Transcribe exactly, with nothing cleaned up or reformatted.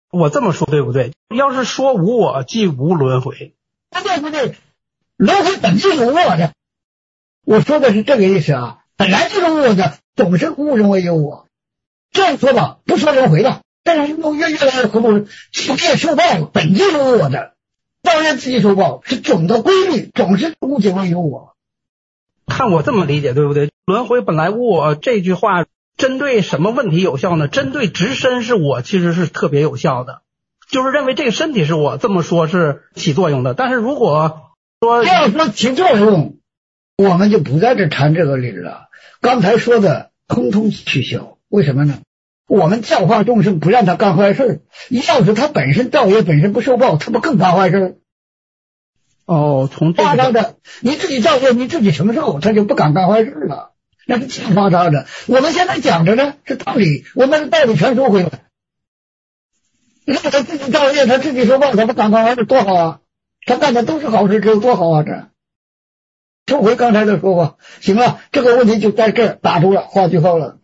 我这么说对不对？要是说无我，即无轮回。 不对不对，轮回本就是我的。我说的是这个意思啊，本来就是我的，总是误认为有我。这样说吧，不说轮回了，但是越越来越糊涂，自业受报本就是我的，当然自己受报是总的规律，总是误解为有我。 看我这么理解对不对？轮回本来无我这句话针对什么问题有效呢？针对直身是我其实是特别有效的，就是认为这个身体是我，这么说是起作用的。但是如果说这样说起作用，我们就不在这谈这个理了。刚才说的通通取消，为什么呢？我们教化众生，不让他干坏事，要是他本身造业本身不受报，他不更干坏事？ 哦，从这夸张个的，你自己造业你自己承受，他就不敢干坏事了，那是挺夸张的。我们现在讲的呢是道理，我们的道理全说回来。你看他自己造业，他自己受报，他不敢干坏事多好啊！他干的都是好事，这有多好啊！这收回刚才的说话，行了，这个问题就在这儿打住了，画句号了。